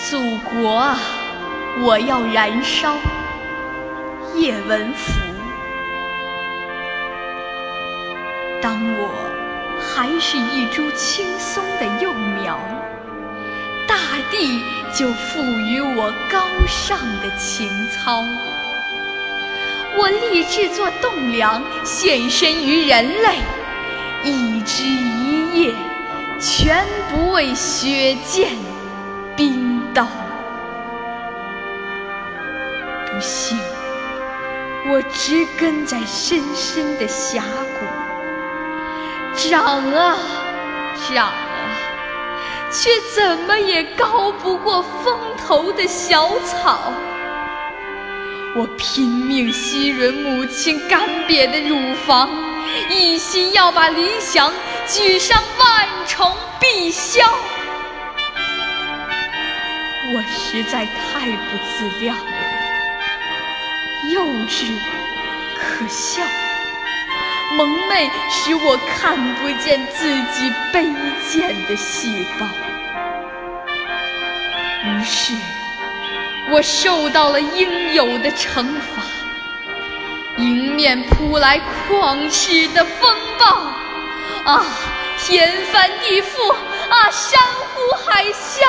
祖国啊，我要燃烧。叶文福。当我还是一株青松的幼苗，大地就赋予我高尚的情操。我立志做栋梁，献身于人类，一枝一叶，全不畏雪剑冰刀。不幸，我植根在深深的峡谷，长啊长啊，却怎么也高不过风头的小草。我拼命吸吮母亲干瘪的乳房，一心要把理想举上万重碧霄。我实在太不自量了，幼稚可笑，蒙昧使我看不见自己卑贱的细胞。于是我受到了应有的惩罚，迎面扑来旷世的风暴。啊，天翻地覆，啊，山呼海啸。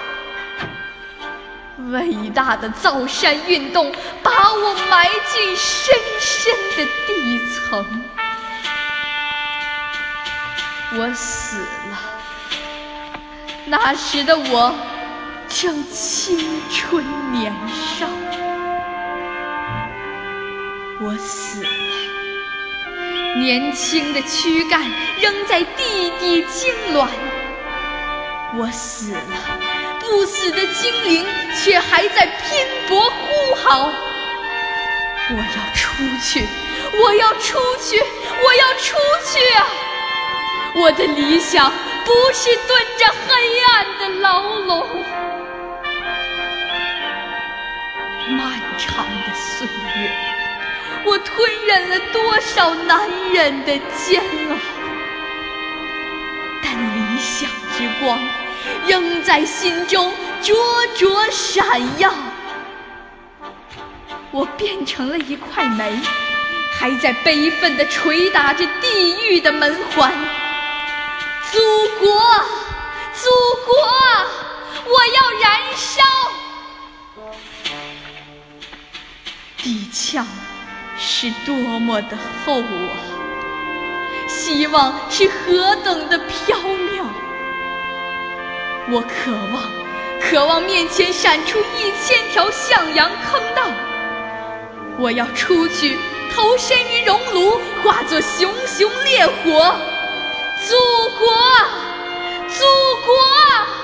伟大的造山运动把我埋进深深的地层。我死了，那时的我正青春年少。我死了，年轻的躯干仍在地底痉挛。我死了，不死的精灵却还在拼搏呼号。我要出去，我要出去，我要出去啊！我的理想不是蹲着黑暗的牢笼。漫长的岁月，我吞忍了多少男人的煎熬，但理想之光仍在心中灼灼闪耀。我变成了一块煤，还在悲愤地捶打着地狱的门环。祖国，祖国，我要燃烧！地壳是多么的厚啊，希望是何等的缥缈。我渴望面前闪出1000条向阳坑道。我要出去，投身于熔炉，化作熊熊烈火。祖国，祖国！